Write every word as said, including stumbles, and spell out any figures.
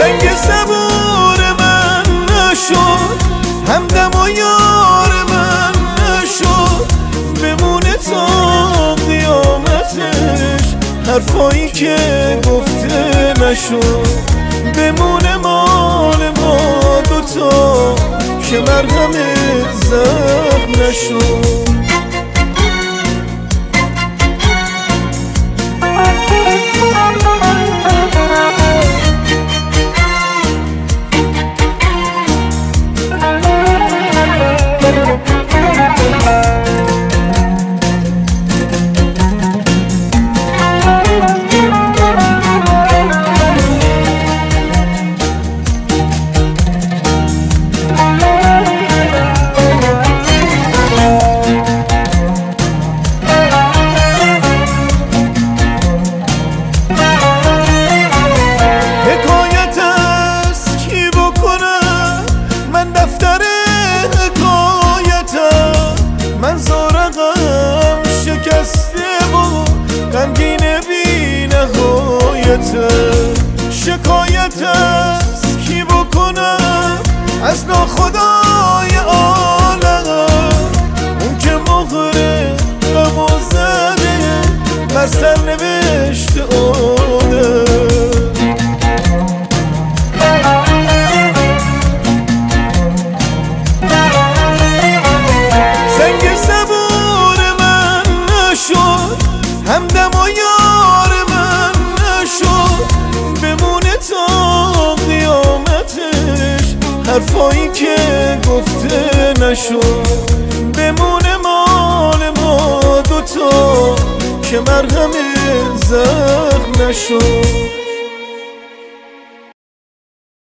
سنگ صبور من نشد، همدم و یار من نشد، بمونه تا قیامتش حرفایی که گفته نشد. بمونه مال ما دوتا که مرهم زخم نشد. من زارقم شکسته و غمگین بی نهایته. شکایت از کی بکنم؟ از ناخدای عالم، اون که مهره غم و زده بر سرنوشت آدم. همدم و یار من نشد، بمونه تا قیامتش حرفایی که گفته نشد. بمونه مال ما دوتا که مرهم زخم نشد.